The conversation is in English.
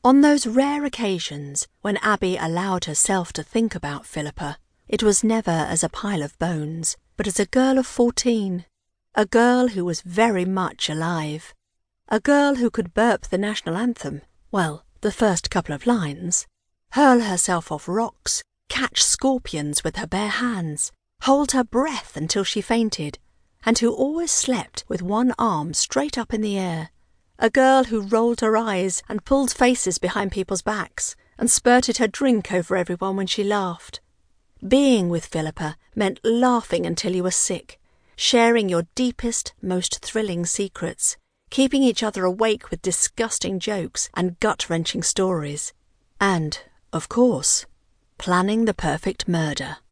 On those rare occasions when Abby allowed herself to think about Philippa, it was never as a pile of bones, but as a girl of 14, a girl who was very much alive, a girl who could burp the national anthem, well, the first couple of lines, hurl herself off rocks, catch scorpions with her bare hands, hold her breath until she fainted, and who always slept with one arm straight up in the air. A girl who rolled her eyes and pulled faces behind people's backs and spurted her drink over everyone when she laughed. Being with Philippa meant laughing until you were sick, sharing your deepest, most thrilling secrets, keeping each other awake with disgusting jokes and gut-wrenching stories, and, of course, planning the perfect murder.